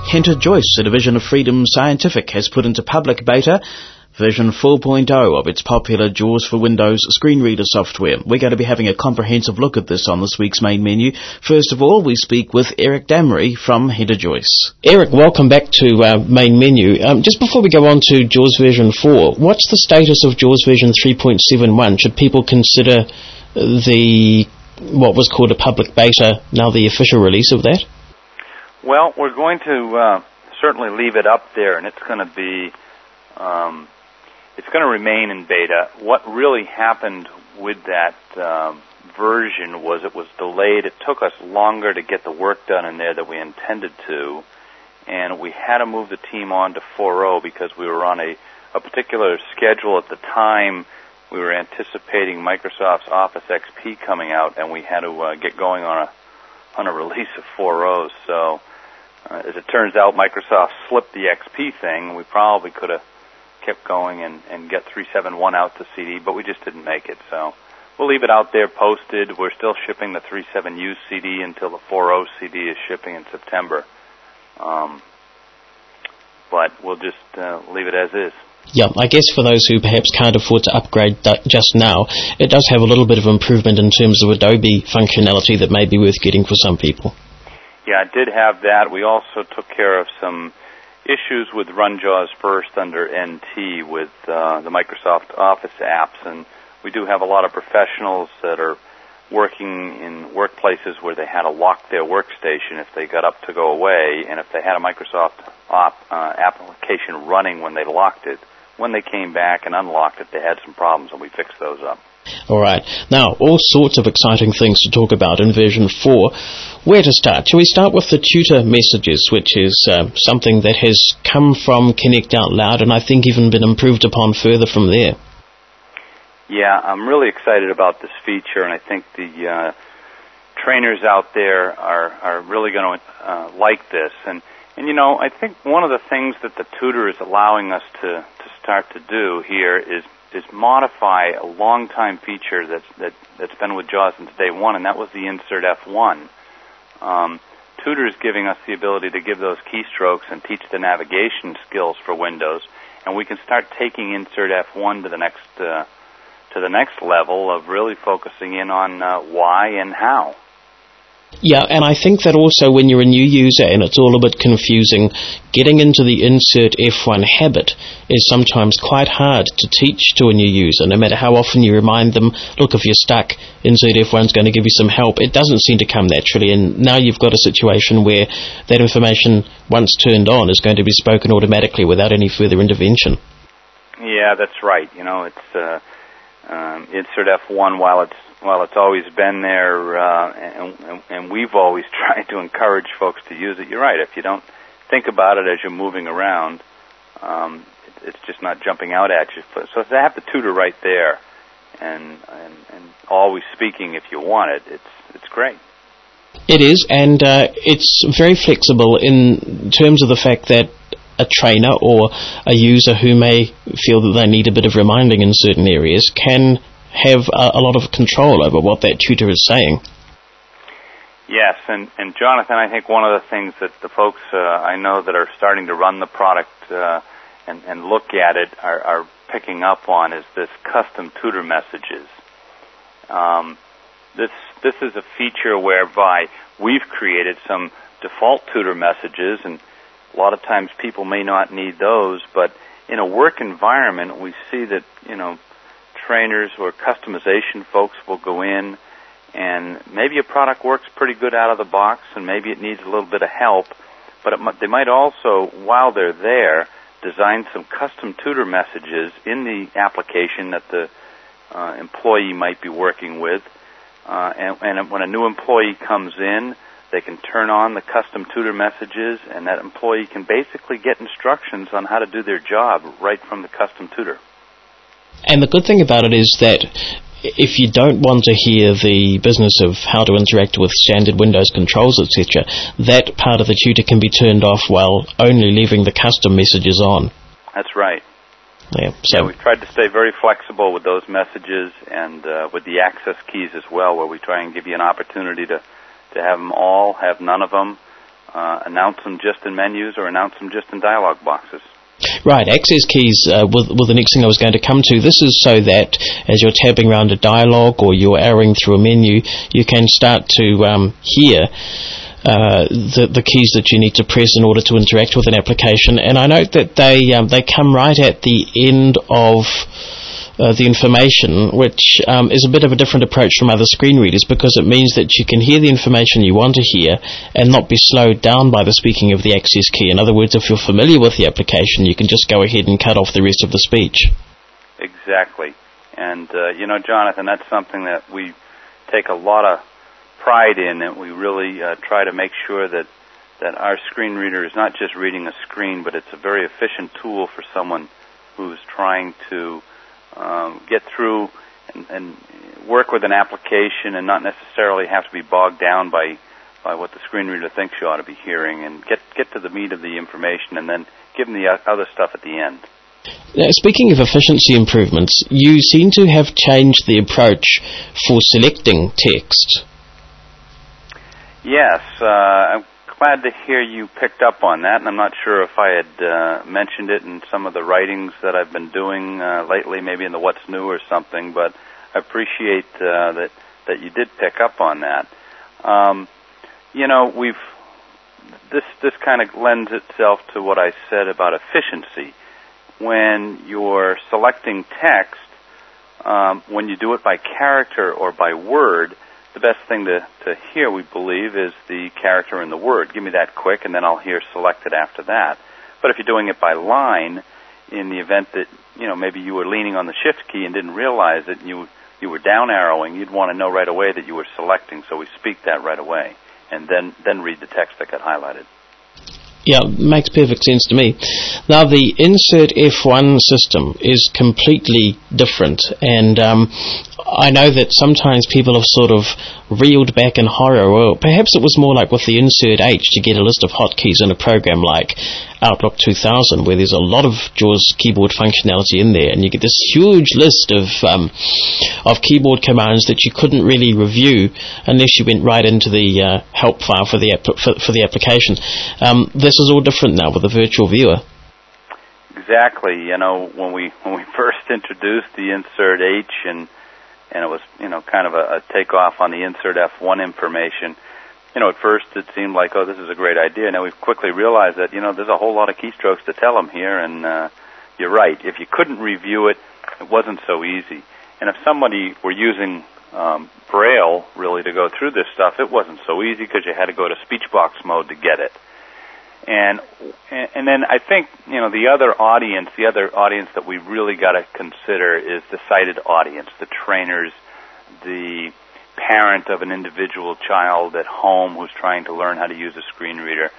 Hunter Joyce, a division of Freedom Scientific, has put into public beta version 4.0 of its popular JAWS for Windows screen reader software. We're going to be having a comprehensive look at this on this week's main menu. First of all, we speak with Eric Damery from Hunter Joyce. Eric, welcome back to main menu. Just before we go on to JAWS version 4, what's the status of JAWS version 3.71? Should people consider what was called a public beta now the official release of that? Well, we're going to certainly leave it up there, and it's going to be it's going to remain in beta. What really happened with that version was it was delayed. It took us longer to get the work done in there than we intended to, and we had to move the team on to 4.0 because we were on a particular schedule at the time. We were anticipating Microsoft's Office XP coming out, and we had to get going on a release of 4.0. So, as it turns out, Microsoft slipped the XP thing. We probably could have kept going and get 3.7.1 out to CD, but we just didn't make it. So we'll leave it out there posted. We're still shipping the 3.7U CD until the 4.0 CD is shipping in September. But we'll just leave it as is. Yeah, I guess for those who perhaps can't afford to upgrade just now, it does have a little bit of improvement in terms of Adobe functionality that may be worth getting for some people. Yeah, it did have that. We also took care of some issues with Run JAWS First under NT with the Microsoft Office apps, and we do have a lot of professionals that are working in workplaces where they had to lock their workstation if they got up to go away, and if they had a Microsoft application running when they locked it, when they came back and unlocked it, they had some problems, and we fixed those up. All right. Now, all sorts of exciting things to talk about in version 4. Where to start? Shall we start with the tutor messages, which is something that has come from Connect Out Loud and I think even been improved upon further from there? Yeah, I'm really excited about this feature, and I think the trainers out there are really going to like this. And you know, I think one of the things that the tutor is allowing us to start to do here is modify a long-time feature that's been with JAWS since day one, and that was the Insert F1. Tutor is giving us the ability to give those keystrokes and teach the navigation skills for Windows, and we can start taking Insert F1 to the next level of really focusing in on why and how. Yeah, and I think that also when you're a new user and it's all a bit confusing, getting into the Insert F1 habit is sometimes quite hard to teach to a new user. No matter how often you remind them, look, if you're stuck, Insert F1's going to give you some help. It doesn't seem to come naturally, and now you've got a situation where that information, once turned on, is going to be spoken automatically without any further intervention. Yeah, that's right. You know, it's Insert F1, while it's always been there, and we've always tried to encourage folks to use it. You're right. If you don't think about it as you're moving around, it's just not jumping out at you. So to have the tutor right there, and always speaking if you want it, it's great. It is, and it's very flexible in terms of the fact that a trainer or a user who may feel that they need a bit of reminding in certain areas can have a lot of control over what that tutor is saying. Yes, and Jonathan, I think one of the things that the folks I know that are starting to run the product and look at it are picking up on is this custom tutor messages. This is a feature whereby we've created some default tutor messages, and a lot of times people may not need those, but in a work environment, we see that, you know, trainers or customization folks will go in, and maybe a product works pretty good out of the box, and maybe it needs a little bit of help, but they might also, while they're there, design some custom tutor messages in the application that the employee might be working with, and when a new employee comes in, they can turn on the custom tutor messages, and that employee can basically get instructions on how to do their job right from the custom tutor. And the good thing about it is that if you don't want to hear the business of how to interact with standard Windows controls, etc., that part of the tutor can be turned off while only leaving the custom messages on. That's right. Yeah, so we've tried to stay very flexible with those messages and with the access keys as well, where we try and give you an opportunity to have them all, have none of them. announce them just in menus or announce them just in dialog boxes. Right, access keys were the next thing I was going to come to. This is so that as you're tabbing around a dialogue or you're arrowing through a menu, you can start to hear the keys that you need to press in order to interact with an application. And I note that they come right at the end of the information, which is a bit of a different approach from other screen readers, because it means that you can hear the information you want to hear and not be slowed down by the speaking of the access key. In other words, if you're familiar with the application, you can just go ahead and cut off the rest of the speech. Exactly. And, Jonathan, that's something that we take a lot of pride in, and we really try to make sure that our screen reader is not just reading a screen, but it's a very efficient tool for someone who's trying to get through and work with an application and not necessarily have to be bogged down by what the screen reader thinks you ought to be hearing, and get to the meat of the information and then give them the other stuff at the end. Now, speaking of efficiency improvements, you seem to have changed the approach for selecting text. Yes, I'm glad to hear you picked up on that, and I'm not sure if I had mentioned it in some of the writings that I've been doing lately, maybe in the What's New or something, but I appreciate that you did pick up on that. This kind of lends itself to what I said about efficiency. When you're selecting text, when you do it by character or by word, the best thing to hear, we believe, is the character and the word. Give me that quick, and then I'll hear selected after that. But if you're doing it by line, in the event that, maybe you were leaning on the shift key and didn't realize it, and you were down arrowing, you'd want to know right away that you were selecting, so we speak that right away, and then read the text that got highlighted. Yeah, makes perfect sense to me. Now, the Insert F1 system is completely different, and I know that sometimes people have sort of reeled back in horror, or perhaps it was more like with the Insert H to get a list of hotkeys in a program like Outlook 2000, where there's a lot of JAWS keyboard functionality in there, and you get this huge list of keyboard commands that you couldn't really review unless you went right into the help file for the application. This is all different now with the virtual viewer. Exactly. When we first introduced the Insert H and it was kind of a takeoff on the Insert F1 information. At first it seemed like, oh, this is a great idea. Now we've quickly realized that, there's a whole lot of keystrokes to tell them here, and you're right. If you couldn't review it, it wasn't so easy. And if somebody were using Braille, really, to go through this stuff, it wasn't so easy because you had to go to speech box mode to get it. And then I think, the other audience that we really got to consider is the sighted audience, the trainers, the parent of an individual child at home who's trying to learn how to use a screen reader.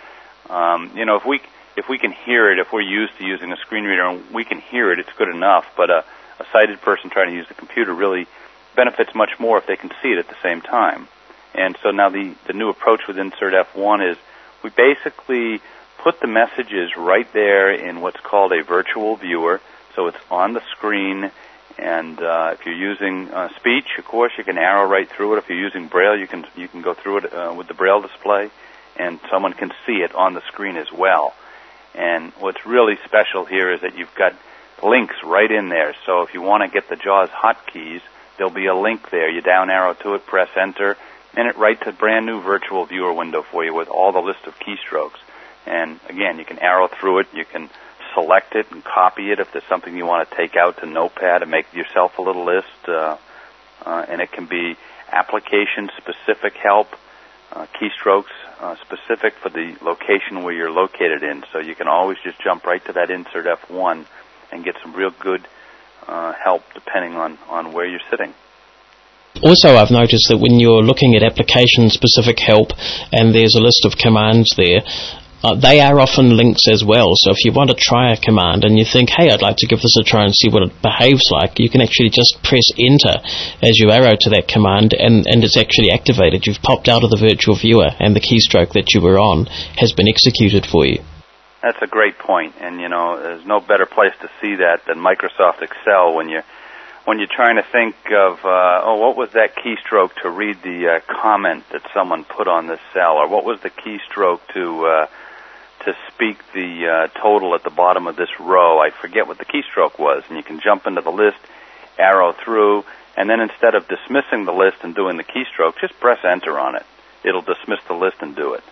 If we can hear it, if we're used to using a screen reader and we can hear it, it's good enough. But a sighted person trying to use the computer really benefits much more if they can see it at the same time. And so now the new approach with Insert F1 is we basically put the messages right there in what's called a virtual viewer, so it's on the screen. And if you're using speech, of course, you can arrow right through it. If you're using Braille, you can go through it with the Braille display, and someone can see it on the screen as well. And what's really special here is that you've got links right in there. So if you want to get the JAWS hotkeys, there'll be a link there. You down arrow to it, press Enter, and it writes a brand new virtual viewer window for you with all the list of keystrokes. And again, you can arrow through it. You can select it and copy it if there's something you want to take out to Notepad and make yourself a little list. And it can be application-specific help, keystrokes specific for the location where you're located in. So you can always just jump right to that Insert F1 and get some real good help depending on where you're sitting. Also, I've noticed that when you're looking at application-specific help and there's a list of commands there, they are often links as well. So if you want to try a command and you think, hey, I'd like to give this a try and see what it behaves like, you can actually just press Enter as you arrow to that command, and it's actually activated. You've popped out of the virtual viewer, and the keystroke that you were on has been executed for you. That's a great point, and there's no better place to see that than Microsoft Excel when you're when you're trying to think of, what was that keystroke to read the comment that someone put on this cell, or what was the keystroke to speak the total at the bottom of this row. I forget what the keystroke was, and you can jump into the list, arrow through, and then instead of dismissing the list and doing the keystroke, just press enter on it. It'll dismiss the list and do it.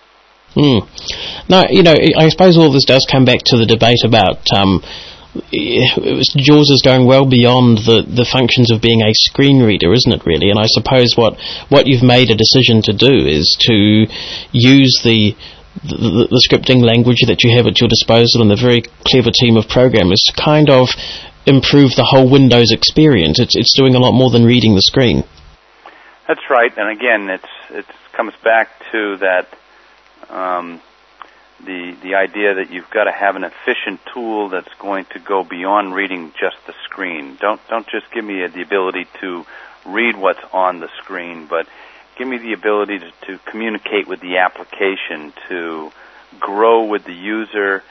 Now, I suppose all this does come back to the debate about JAWS is going well beyond the functions of being a screen reader, isn't it, really? And I suppose what you've made a decision to do is to use the scripting language that you have at your disposal and the very clever team of programmers to kind of improve the whole Windows experience. It's doing a lot more than reading the screen. That's right, and again, it comes back to that the idea that you've got to have an efficient tool that's going to go beyond reading just the screen. Don't just give me the ability to read what's on the screen, but give me the ability to communicate with the application, to grow with the user,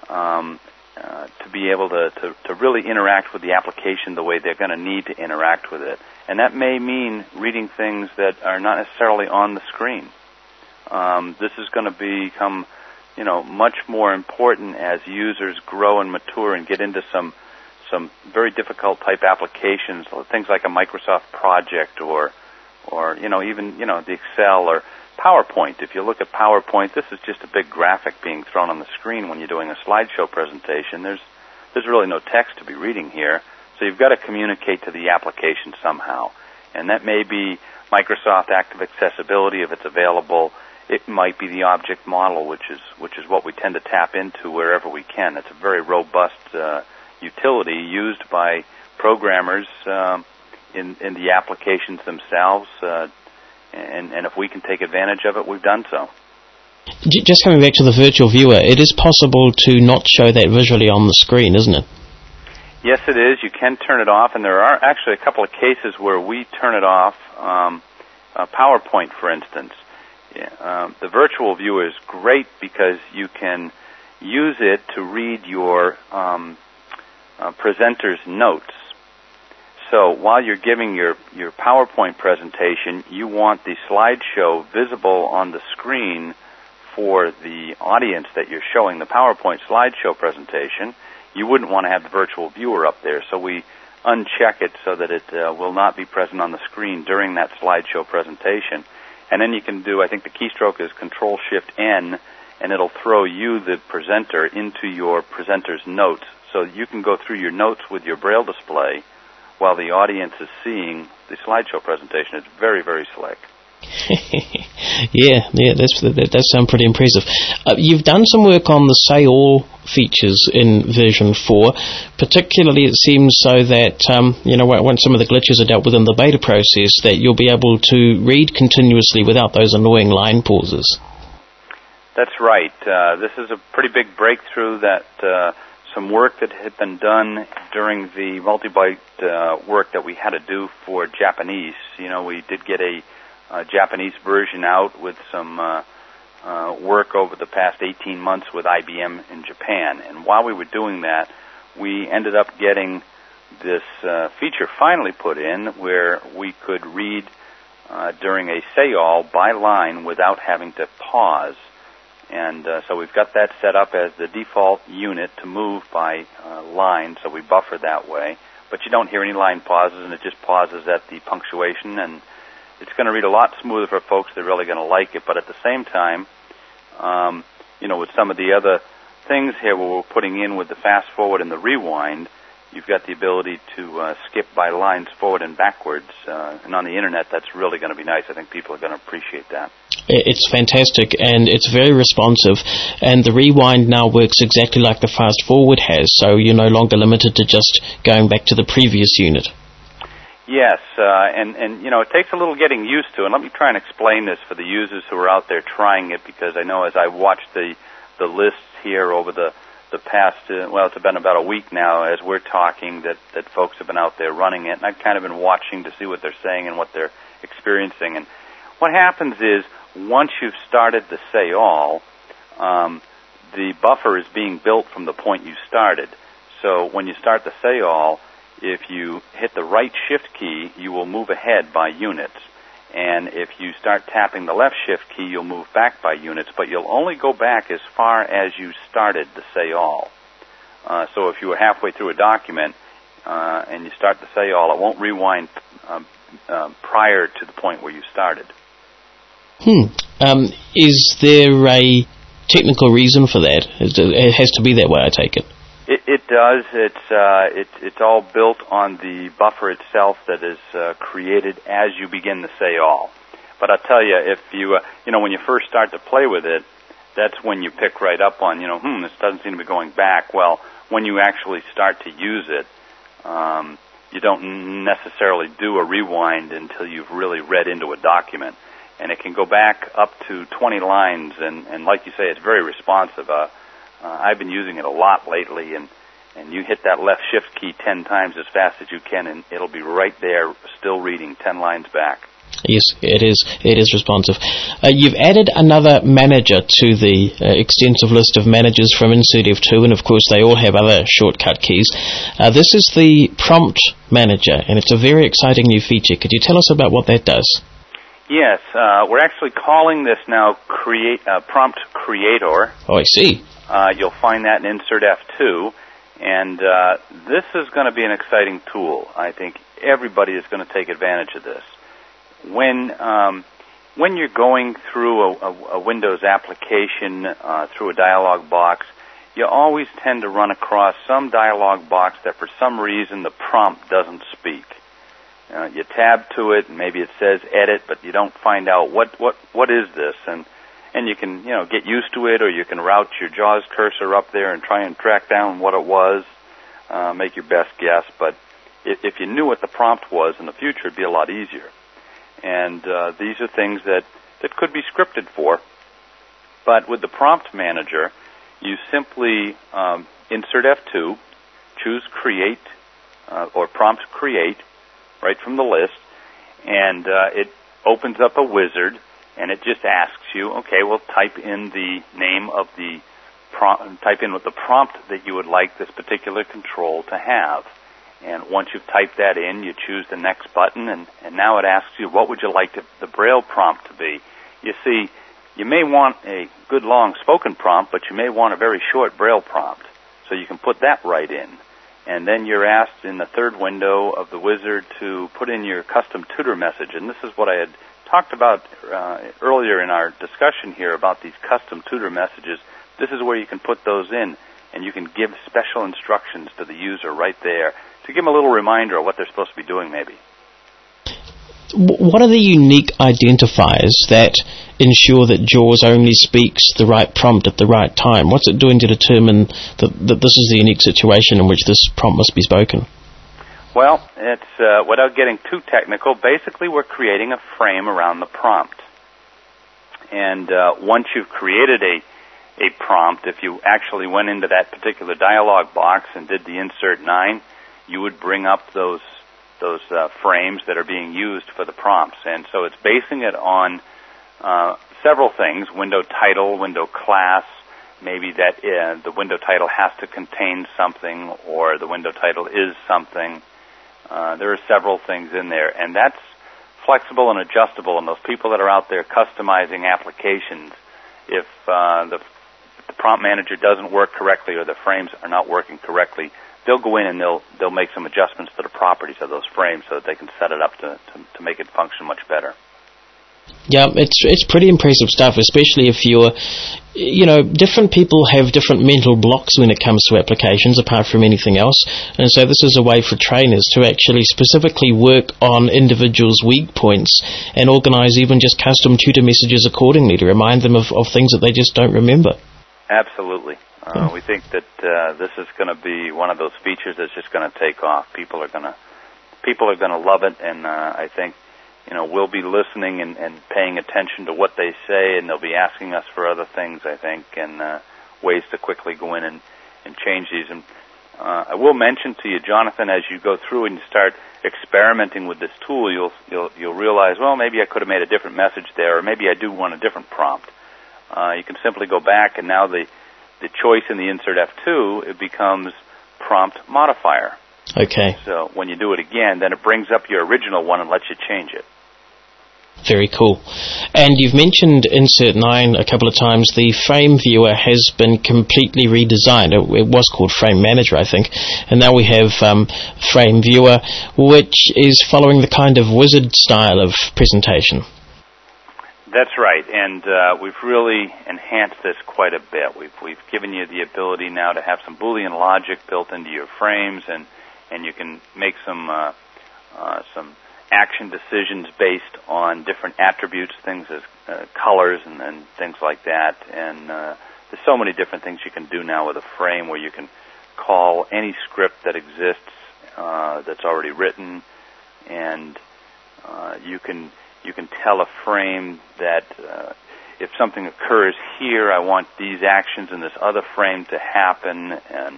to be able to really interact with the application the way they're going to need to interact with it. And that may mean reading things that are not necessarily on the screen. This is going to become, much more important as users grow and mature and get into some very difficult type applications, things like a Microsoft project or even the Excel or PowerPoint. If you look at PowerPoint, this is just a big graphic being thrown on the screen when you're doing a slideshow presentation. There's really no text to be reading here, so you've got to communicate to the application somehow. And that may be Microsoft Active Accessibility if it's available. It might be the object model, which is what we tend to tap into wherever we can. It's a very robust utility used by programmers in the applications themselves, and if we can take advantage of it, we've done so. Just coming back to the virtual viewer, it is possible to not show that visually on the screen, isn't it? Yes, it is. You can turn it off, and there are actually a couple of cases where we turn it off. PowerPoint, for instance. The virtual viewer is great because you can use it to read your presenter's notes. So while you're giving your PowerPoint presentation, you want the slideshow visible on the screen for the audience that you're showing the PowerPoint slideshow presentation. You wouldn't want to have the virtual viewer up there, so we uncheck it so that it will not be present on the screen during that slideshow presentation. And then you can do, I think the keystroke is Control-Shift-N, and it'll throw you, the presenter, into your presenter's notes. So you can go through your notes with your Braille display while the audience is seeing the slideshow presentation. It's very, very slick. yeah, that does sound pretty impressive. You've done some work on the Say All features in version 4. Particularly, it seems so that once some of the glitches are dealt with in the beta process, that you'll be able to read continuously without those annoying line pauses. That's right. This is a pretty big breakthrough that some work that had been done during the multi-byte work that we had to do for Japanese. We did get a Japanese version out with some work over the past 18 months with IBM in Japan. And while we were doing that, we ended up getting this feature finally put in where we could read during a say all by line without having to pause. And so we've got that set up as the default unit to move by line, so we buffer that way. But you don't hear any line pauses, and it just pauses at the punctuation, and it's going to read a lot smoother for folks. They're really going to like it. But at the same time, with some of the other things here where we're putting in with the fast forward and the rewind, you've got the ability to skip by lines forward and backwards. And on the Internet, that's really going to be nice. I think people are going to appreciate that. It's fantastic, and it's very responsive, and the rewind now works exactly like the fast forward has, so you're no longer limited to just going back to the previous unit. Yes, and it takes a little getting used to, and let me try and explain this for the users who are out there trying it, because I know as I watch the lists here over the past, it's been about a week now as we're talking that folks have been out there running it, and I've kind of been watching to see what they're saying and what they're experiencing. And what happens is, once you've started the say all, the buffer is being built from the point you started. So when you start the say all, if you hit the right shift key, you will move ahead by units. And if you start tapping the left shift key, you'll move back by units, but you'll only go back as far as you started the say all. So if you were halfway through a document and you start the say all, it won't rewind prior to the point where you started. Is there a technical reason for that? It has to be that way, I take it. It does. It's all built on the buffer itself that is created as you begin the say all. But I'll tell you, if you when you first start to play with it, that's when you pick right up on this doesn't seem to be going back. Well, when you actually start to use it, you don't necessarily do a rewind until you've really read into a document, and it can go back up to 20 lines. And like you say, it's very responsive. I've been using it a lot lately, and you hit that left shift key 10 times as fast as you can, and it'll be right there still reading 10 lines back. Yes, it is. It is responsive. You've added another manager to the extensive list of managers from Insert F2, and of course they all have other shortcut keys. This is the Prompt Manager, and it's a very exciting new feature. Could you tell us about what that does? Yes, we're actually calling this now Prompt Creator. Oh, I see. You'll find that in Insert F2, and this is going to be an exciting tool. I think everybody is going to take advantage of this. When you're going through a Windows application through a dialog box, you always tend to run across some dialog box that for some reason the prompt doesn't speak. You tab to it, and maybe it says edit, but you don't find out what is this, and you can get used to it, or you can route your JAWS cursor up there and try and track down what it was, make your best guess. But if you knew what the prompt was in the future, it'd be a lot easier. And these are things that could be scripted for. But with the Prompt Manager, you simply insert F2, choose Create or Prompt Create right from the list, and it opens up a wizard, and it just asks you, okay, well, type in the name of the type in with the prompt that you would like this particular control to have. And once you've typed that in, you choose the next button, and now it asks you, what would you like the Braille prompt to be? You see, you may want a good long spoken prompt, but you may want a very short Braille prompt. So you can put that right in. And then you're asked in the third window of the wizard to put in your custom tutor message. And this is what I had talked about earlier in our discussion here about these custom tutor messages. This is where you can put those in, and you can give special instructions to the user right there to give them a little reminder of what they're supposed to be doing, maybe. What are the unique identifiers that ensure that JAWS only speaks the right prompt at the right time? What's it doing to determine that this is the unique situation in which this prompt must be spoken? Well, it's without getting too technical, basically we're creating a frame around the prompt. And once you've created a prompt, if you actually went into that particular dialog box and did the Insert 9, you would bring up those frames that are being used for the prompts. And so it's basing it on several things: window title, window class, maybe that the window title has to contain something, or the window title is something. There are several things in there, and that's flexible and adjustable. And those people that are out there customizing applications, if the prompt manager doesn't work correctly or the frames are not working correctly, they'll go in and they'll make some adjustments to the properties of those frames so that they can set it up to make it function much better. Yeah, it's pretty impressive stuff, especially if you're, different people have different mental blocks when it comes to applications apart from anything else. And so this is a way for trainers to actually specifically work on individuals' weak points and organize even just custom tutor messages accordingly to remind them of things that they just don't remember. Absolutely. We think that this is going to be one of those features that's just going to take off. People are going to love it, and I think we'll be listening and paying attention to what they say, and they'll be asking us for other things, I think, and ways to quickly go in and change these. And I will mention to you, Jonathan, as you go through and you start experimenting with this tool, you'll realize, well, maybe I could have made a different message there, or maybe I do want a different prompt. You can simply go back, and now the choice in the Insert F2, it becomes Prompt Modifier. Okay. So when you do it again, then it brings up your original one and lets you change it. Very cool. And you've mentioned Insert 9 a couple of times. The Frame Viewer has been completely redesigned. It was called Frame Manager, I think. And now we have Frame Viewer, which is following the kind of wizard style of presentation. That's right, and we've really enhanced this quite a bit. We've given you the ability now to have some Boolean logic built into your frames, and you can make some action decisions based on different attributes, things as colors and things like that. And there's so many different things you can do now with a frame, where you can call any script that exists that's already written, and you can tell a frame that if something occurs here, I want these actions in this other frame to happen, and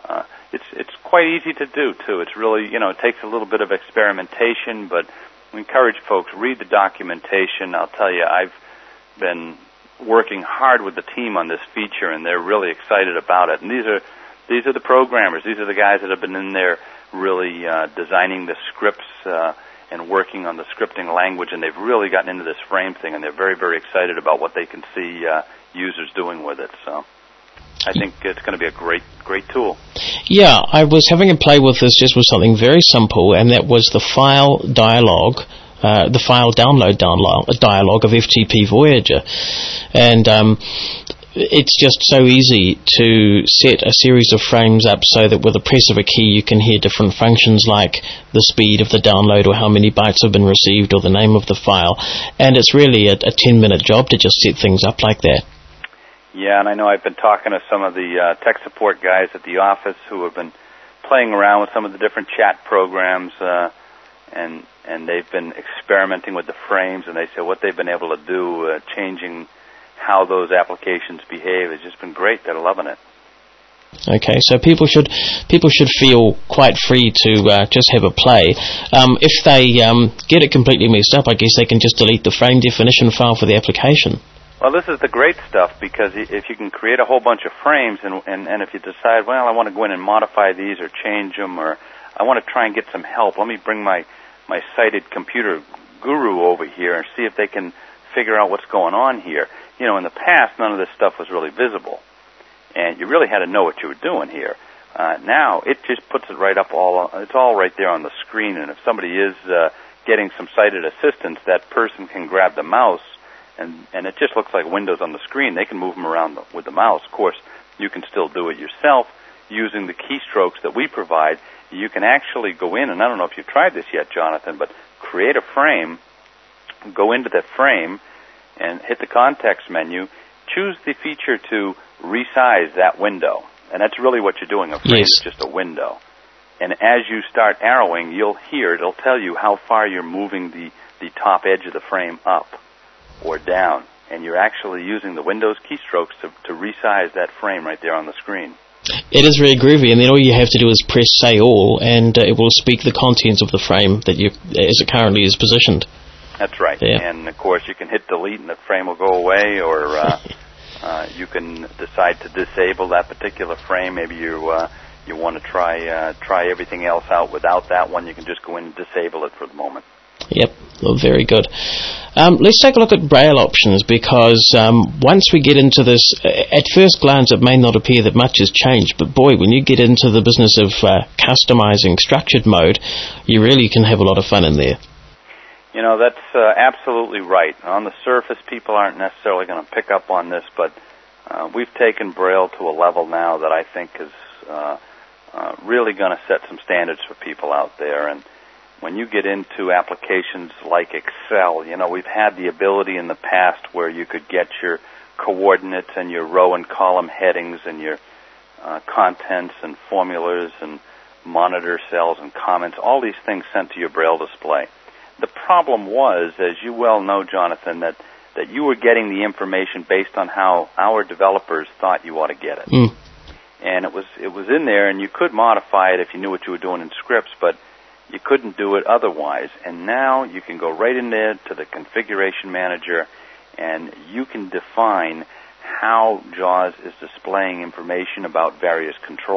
it's quite easy to do too. It's really, it takes a little bit of experimentation, but we encourage folks, read the documentation. I'll tell you, I've been working hard with the team on this feature, and they're really excited about it. And these are the programmers. These are the guys that have been in there really designing the scripts and working on the scripting language, and they've really gotten into this frame thing, and they're very, very excited about what they can see users doing with it. So I think it's going to be a great tool. Yeah, I was having a play with this just with something very simple, and that was the file dialogue, the file download dialogue of FTP Voyager. And it's just so easy to set a series of frames up so that with a press of a key you can hear different functions like the speed of the download or how many bytes have been received or the name of the file. And it's really a 10-minute job to just set things up like that. Yeah, and I know I've been talking to some of the tech support guys at the office who have been playing around with some of the different chat programs, and they've been experimenting with the frames, and they say what they've been able to do, changing how those applications behave, has just been great. They're loving it. Okay, so people should feel quite free to just have a play. If they get it completely messed up, I guess they can just delete the frame definition file for the application. Well, this is the great stuff, because if you can create a whole bunch of frames, and if you decide, well, I want to go in and modify these or change them, or I want to try and get some help, let me bring my sighted computer guru over here and see if they can figure out what's going on here. In the past, none of this stuff was really visible, and you really had to know what you were doing here. Now, it just puts it right up it's all right there on the screen, and if somebody is getting some sighted assistance, that person can grab the mouse, and it just looks like windows on the screen. They can move them around with the mouse. Of course, you can still do it yourself using the keystrokes that we provide. You can actually go in, and I don't know if you've tried this yet, Jonathan, but create a frame, go into that frame, and hit the context menu, choose the feature to resize that window. And that's really what you're doing. A frame is just a window. And as you start arrowing, it'll tell you how far you're moving the top edge of the frame up or down, and you're actually using the Windows keystrokes to resize that frame right there on the screen. It is very groovy, and then all you have to do is press Say All, and it will speak the contents of the frame that as it currently is positioned. That's right. Yeah. And, of course, you can hit delete, and the frame will go away, or you can decide to disable that particular frame. Maybe you want to try everything else out without that one. You can just go in and disable it for the moment. Yep, very good. Let's take a look at Braille options, because once we get into this, at first glance it may not appear that much has changed, but boy, when you get into the business of customizing structured mode, you really can have a lot of fun in there. That's absolutely right. On the surface, people aren't necessarily going to pick up on this, but we've taken Braille to a level now that I think is really going to set some standards for people out there. And when you get into applications like Excel, we've had the ability in the past where you could get your coordinates and your row and column headings and your contents and formulas and monitor cells and comments, all these things sent to your Braille display. The problem was, as you well know, Jonathan, that you were getting the information based on how our developers thought you ought to get it. Mm. And it was in there, and you could modify it if you knew what you were doing in scripts, but you couldn't do it otherwise. And now you can go right in there to the configuration manager, and you can define how JAWS is displaying information about various controls.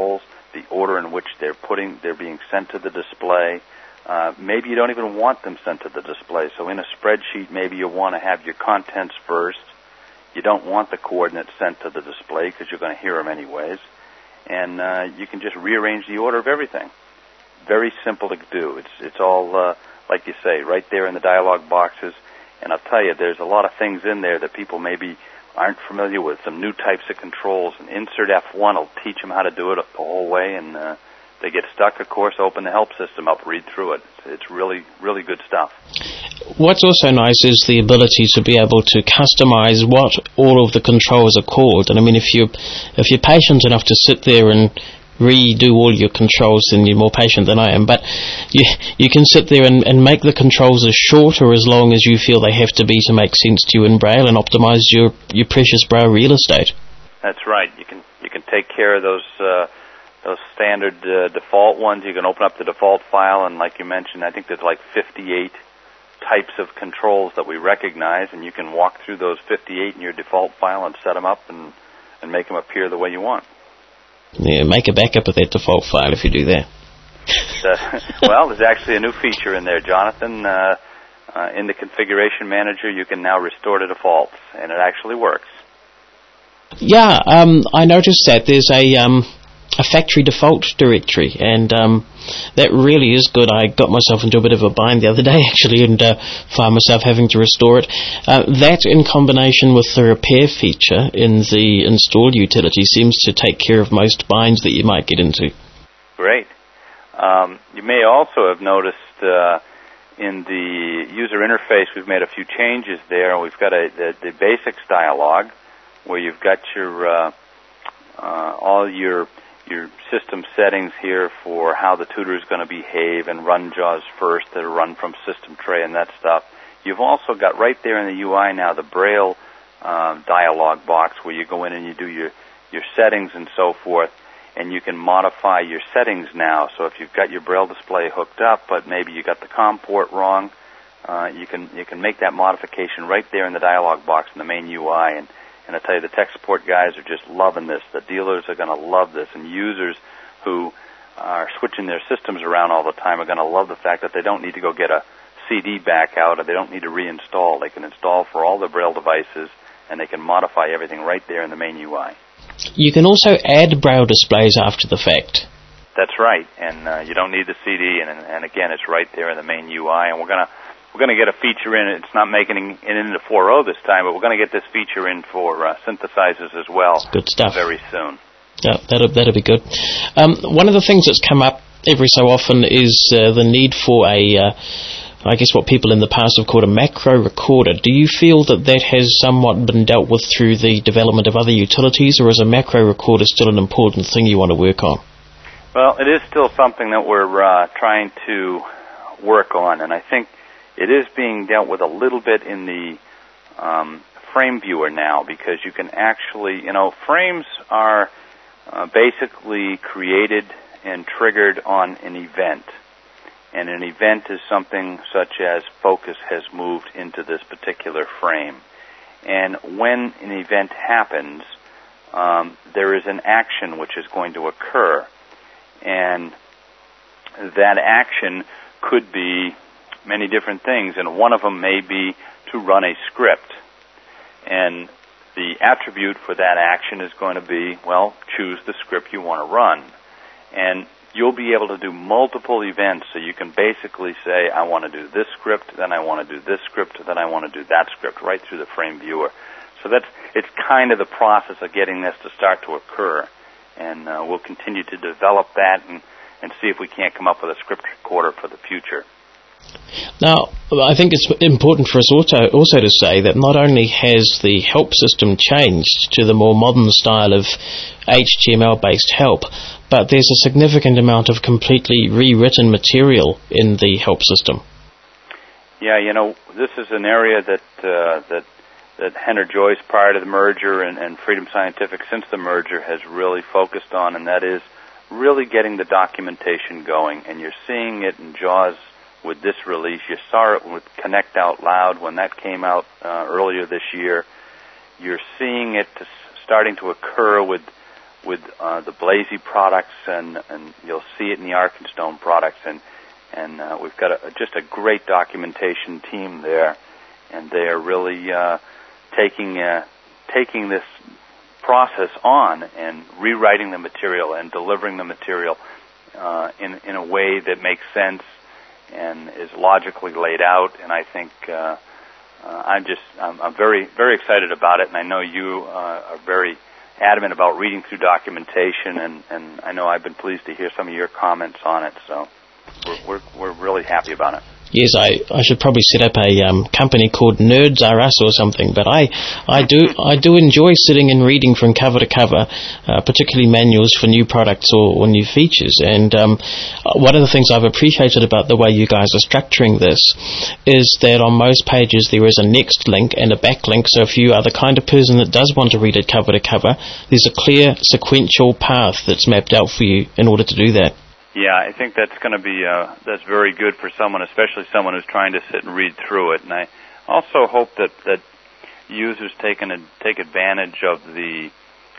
the order in which they're being sent to the display. Maybe you don't even want them sent to the display. So in a spreadsheet, maybe you want to have your contents first. You don't want the coordinates sent to the display because you're going to hear them anyways. And you can just rearrange the order of everything. Very simple to do. It's all, like you say, right there in the dialog boxes. And I'll tell you, there's a lot of things in there that people maybe aren't familiar with, some new types of controls. And Insert F1 will teach them how to do it the whole way, and they get stuck, of course, open the help system up, read through it. It's really, really good stuff. What's also nice is the ability to be able to customize what all of the controls are called. And I mean, if you're patient enough to sit there and redo all your controls, then you're more patient than I am. But you can sit there and make the controls as short or as long as you feel they have to be to make sense to you in Braille and optimize your precious Braille real estate. That's right. You can take care of those standard default ones. You can open up the default file, and like you mentioned, I think there's like 58 types of controls that we recognize, and you can walk through those 58 in your default file and set them up and make them appear the way you want. Yeah, make a backup of that default file if you do that. Well, there's actually a new feature in there, Jonathan. In the configuration manager, you can now restore to defaults, and it actually works. Yeah, I noticed that there's a factory default directory, and that really is good. I got myself into a bit of a bind the other day, actually, and found myself having to restore it. That, in combination with the repair feature in the installed utility, seems to take care of most binds that you might get into. Great. You may also have noticed in the user interface, we've made a few changes there. We've got the basics dialog, where you've got your all your system settings here for how the tutor is going to behave and run JAWS first, to run from system tray and that stuff. You've also got right there in the UI now the Braille dialog box where you go in and you do your settings and so forth, and you can modify your settings now. So if you've got your Braille display hooked up, but maybe you got the COM port wrong, you can make that modification right there in the dialog box in the main UI. And I tell you, the tech support guys are just loving this. The dealers are going to love this, and users who are switching their systems around all the time are going to love the fact that they don't need to go get a CD back out, or they don't need to reinstall. They can install for all the Braille devices, and they can modify everything right there in the main UI. You can also add Braille displays after the fact. That's right, and you don't need the CD, and again, it's right there in the main UI, and we're going to get a feature in. It's not making it into 4.0 this time, but we're going to get this feature in for synthesizers as well. Good stuff. Very soon. Yeah, that'll be good. One of the things that's come up every so often is the need for I guess what people in the past have called a macro recorder. Do you feel that has somewhat been dealt with through the development of other utilities, or is a macro recorder still an important thing you want to work on? Well, it is still something that we're trying to work on, and I think it is being dealt with a little bit in the frame viewer now, because you can actually, frames are basically created and triggered on an event. And an event is something such as focus has moved into this particular frame. And when an event happens, there is an action which is going to occur. And that action could be many different things, and one of them may be to run a script. And the attribute for that action is going to be, choose the script you want to run. And you'll be able to do multiple events, so you can basically say, I want to do this script, then I want to do this script, then I want to do that script, right through the frame viewer. So it's kind of the process of getting this to start to occur. And we'll continue to develop that and see if we can't come up with a script recorder for the future. Now, I think it's important for us also to say that not only has the help system changed to the more modern style of HTML-based help, but there's a significant amount of completely rewritten material in the help system. Yeah, this is an area that Henner Joyce, prior to the merger, and Freedom Scientific since the merger, has really focused on, and that is really getting the documentation going. And you're seeing it in JAWS with this release. You saw it with Connect Out Loud when that came out earlier this year. You're seeing it starting to occur with with the Blazy products, and you'll see it in the Arkenstone products, and we've got just a great documentation team there, and they are really taking this process on and rewriting the material and delivering the material in a way that makes sense and is logically laid out. And I think I'm very, very excited about it, and I know you are very adamant about reading through documentation, and I know I've been pleased to hear some of your comments on it, so we're really happy about it. Yes, I should probably set up a company called Nerds R Us or something, but I do enjoy sitting and reading from cover to cover, particularly manuals for new products or new features. And one of the things I've appreciated about the way you guys are structuring this is that on most pages there is a next link and a backlink, so if you are the kind of person that does want to read it cover to cover, there's a clear sequential path that's mapped out for you in order to do that. Yeah, I think that's going to be that's very good for someone, especially someone who's trying to sit and read through it. And I also hope that users take advantage of the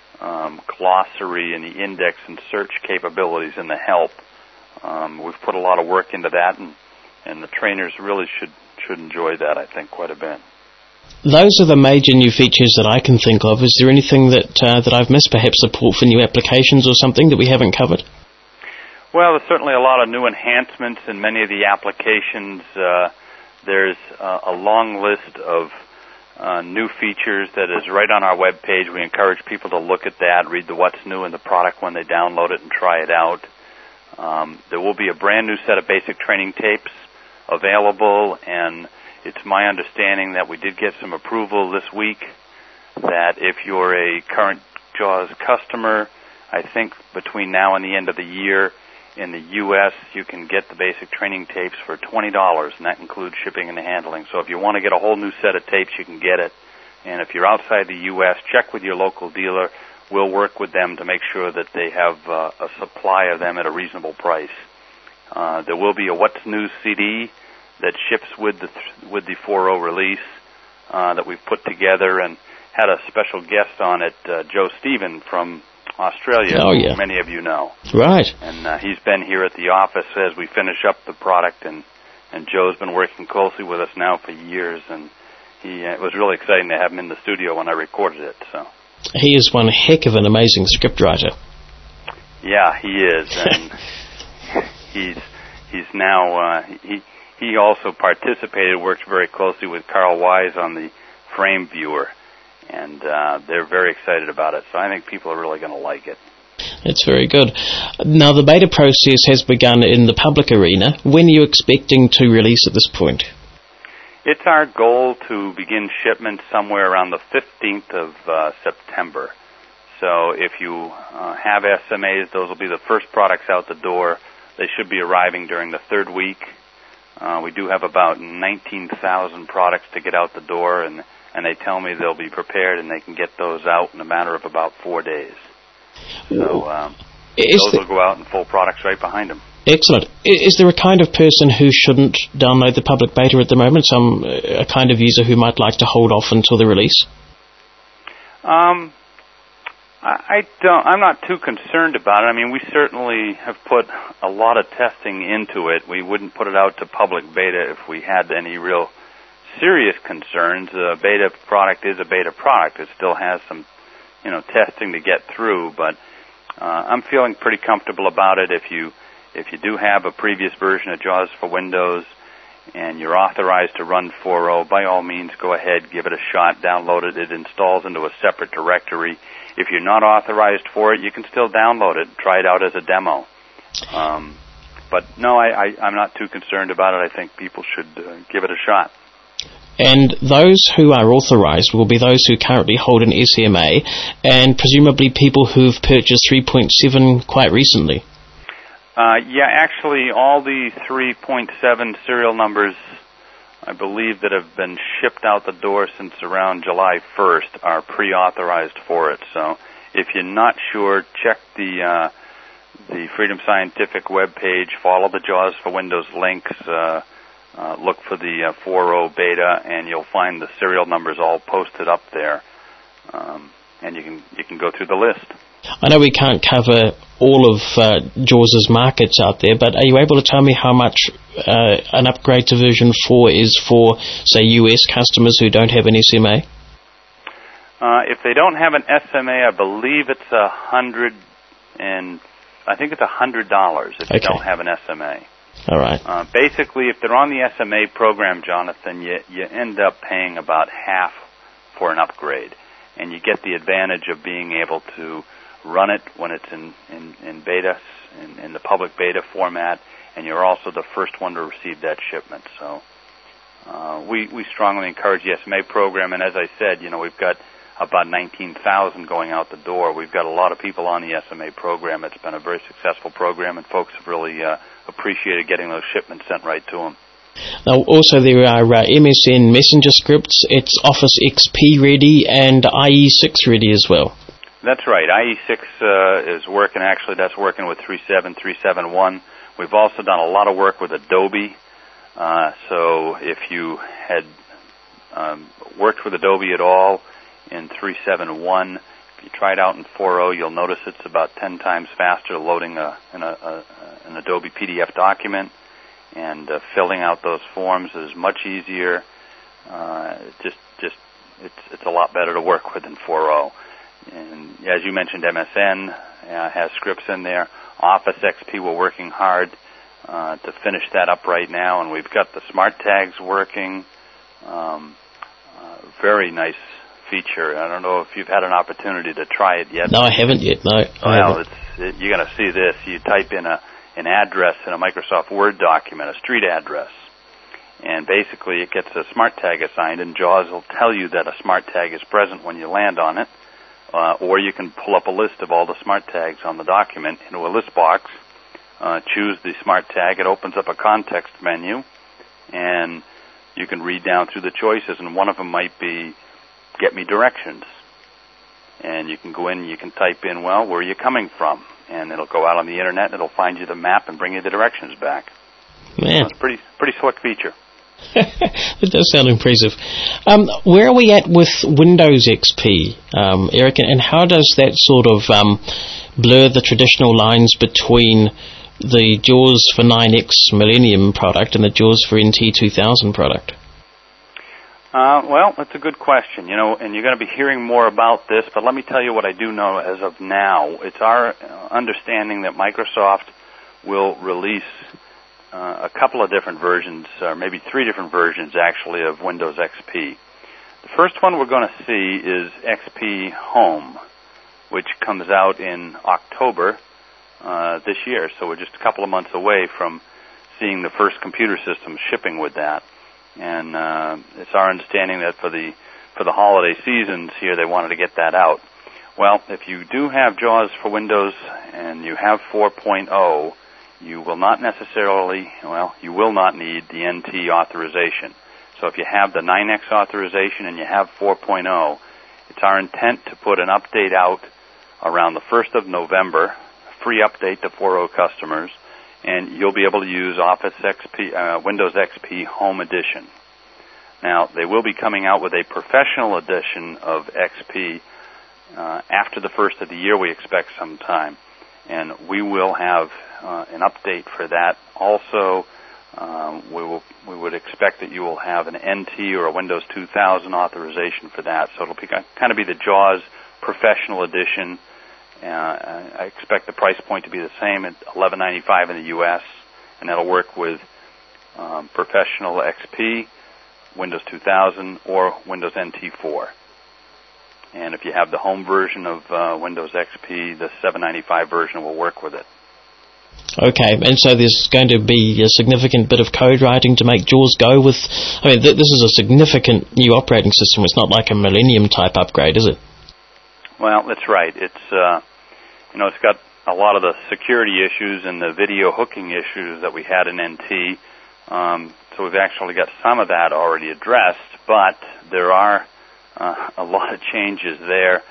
glossary and the index and search capabilities in the help. We've put a lot of work into that, and the trainers really should enjoy that, I think, quite a bit. Those are the major new features that I can think of. Is there anything that I've missed, perhaps support for new applications or something that we haven't covered? Well, there's certainly a lot of new enhancements in many of the applications. There's a long list of new features that is right on our web page. We encourage people to look at that, read the what's new in the product when they download it and try it out. There will be a brand new set of basic training tapes available, and it's my understanding that we did get some approval this week that if you're a current JAWS customer, I think between now and the end of the year, in the U.S., you can get the basic training tapes for $20, and that includes shipping and handling. So if you want to get a whole new set of tapes, you can get it. And if you're outside the U.S., check with your local dealer. We'll work with them to make sure that they have a supply of them at a reasonable price. There will be a What's New CD that ships with the 4.0 release that we've put together, and had a special guest on it, Joe Stephen from Australia, who many of you know. Right. And he's been here at the office as we finish up the product, and Joe's been working closely with us now for years, and it was really exciting to have him in the studio when I recorded it. So he is one heck of an amazing scriptwriter. Yeah, he is, and he's now he also participated, worked very closely with Carl Wise on the frame viewer. And they're very excited about it, so I think people are really going to like it. It's very good. Now, the beta process has begun in the public arena. When are you expecting to release at this point? It's our goal to begin shipment somewhere around the 15th of September. So if you have SMAs, those will be the first products out the door. They should be arriving during the third week. We do have about 19,000 products to get out the door, and they tell me they'll be prepared and they can get those out in a matter of about 4 days. So those will go out in full products right behind them. Excellent. Is there a kind of person who shouldn't download the public beta at the moment? A kind of user who might like to hold off until the release? I'm not too concerned about it. I mean, we certainly have put a lot of testing into it. We wouldn't put it out to public beta if we had any real serious concerns. A beta product is a beta product. It still has some, testing to get through, but I'm feeling pretty comfortable about it. If you do have a previous version of JAWS for Windows and you're authorized to run 4.0, by all means go ahead, give it a shot, download it. It installs into a separate directory. If you're not authorized for it, you can still download it and try it out as a demo. But no, I'm not too concerned about it. I think people should give it a shot. And those who are authorized will be those who currently hold an SMA, and presumably people who've purchased 3.7 quite recently. Actually, all the 3.7 serial numbers, I believe, that have been shipped out the door since around July 1st are pre-authorized for it. So if you're not sure, check the Freedom Scientific webpage, follow the JAWS for Windows links, look for the 4.0 beta, and you'll find the serial numbers all posted up there, and you can go through the list. I know we can't cover all of JAWS's markets out there, but are you able to tell me how much an upgrade to version 4 is for, say, US customers who don't have an SMA? If they don't have an SMA, I believe it's $100 if you don't have an SMA. All right. Basically, if they're on the SMA program, Jonathan, you end up paying about half for an upgrade, and you get the advantage of being able to run it when it's in beta, in the public beta format, and you're also the first one to receive that shipment. So we strongly encourage the SMA program, and as I said, we've got about 19,000 going out the door. We've got a lot of people on the SMA program. It's been a very successful program, and folks have really appreciated getting those shipments sent right to them. Now, also there are MSN Messenger scripts. It's Office XP ready and IE6 ready as well. That's right. IE6 is working. Actually, that's working with 3.7, 3.7.1. We've also done a lot of work with Adobe. So if you had worked with Adobe at all in 3.7.1, if you try it out in 4.0, you'll notice it's about 10 times faster loading an Adobe PDF document, and filling out those forms is much easier. It's a lot better to work with than 4.0. And as you mentioned, MSN has scripts in there. Office XP, we're working hard to finish that up right now, and we've got the smart tags working. Very nice feature. I don't know if you've had an opportunity to try it yet. No, I haven't yet. No. Well, you're going to see this. You type in an address in a Microsoft Word document, a street address, and basically it gets a smart tag assigned, and JAWS will tell you that a smart tag is present when you land on it. Or you can pull up a list of all the smart tags on the document into a list box, choose the smart tag. It opens up a context menu, and you can read down through the choices, and one of them might be get me directions. And you can go in and you can type in, well, where are you coming from? And it'll go out on the Internet, and it'll find you the map and bring you the directions back. Man. So it's a pretty slick feature. It does sound impressive. Where are we at with Windows XP, Eric, and how does that sort of blur the traditional lines between the JAWS for 9X Millennium product and the JAWS for NT 2000 product? Well, that's a good question, and you're going to be hearing more about this, but let me tell you what I do know as of now. It's our understanding that Microsoft will release a couple of different versions, or maybe 3 different versions, actually, of Windows XP. The first one we're going to see is XP Home, which comes out in October this year, so we're just a couple of months away from seeing the first computer system shipping with that. And it's our understanding that for the holiday seasons here, they wanted to get that out. Well, if you do have JAWS for Windows and you have 4.0, you will not you will not need the NT authorization. So if you have the 9X authorization and you have 4.0, it's our intent to put an update out around the 1st of November, free update to 4.0 customers, and you'll be able to use Office XP, Windows XP Home Edition. Now, they will be coming out with a professional edition of XP after the first of the year, we expect sometime. And we will have an update for that. Also, we would expect that you will have an NT or a Windows 2000 authorization for that. So it'll be, kind of be the JAWS Professional Edition. I expect the price point to be the same at $11.95 in the U.S., and that'll work with Professional XP, Windows 2000, or Windows NT 4. And if you have the home version of Windows XP, the $7.95 version will work with it. Okay, and so there's going to be a significant bit of code writing to make JAWS go with... I mean, this is a significant new operating system. It's not like a Millennium-type upgrade, is it? Well, that's right. It's it's got a lot of the security issues and the video hooking issues that we had in NT. So we've actually got some of that already addressed, but there are a lot of changes there,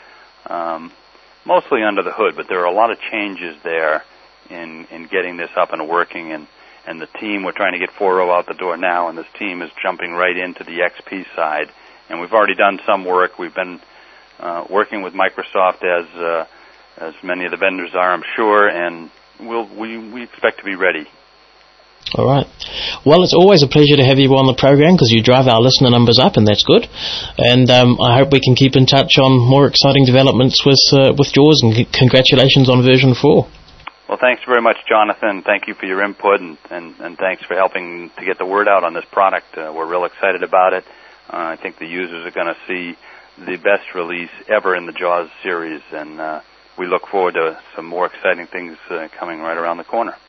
mostly under the hood, but there are a lot of changes there in getting this up and working, and the team, we're trying to get 4.0 out the door now, and this team is jumping right into the XP side, and we've already done some work. We've been working with Microsoft as many of the vendors are, I'm sure, and we expect to be ready. All right. Well, it's always a pleasure to have you on the program because you drive our listener numbers up, and that's good. And I hope we can keep in touch on more exciting developments with JAWS, and congratulations on version 4. Well, thanks very much, Jonathan. Thank you for your input, and thanks for helping to get the word out on this product. We're real excited about it. I think the users are going to see the best release ever in the JAWS series, and we look forward to some more exciting things coming right around the corner.